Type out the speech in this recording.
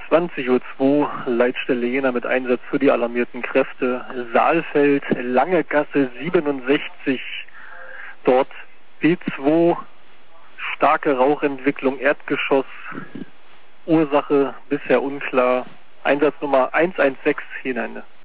20:02 Uhr, Leitstelle Jena mit Einsatz für die alarmierten Kräfte. Saalfeld, Lange Gasse 67, dort B2, starke Rauchentwicklung, Erdgeschoss, Ursache bisher unklar. Einsatznummer 116 hinein.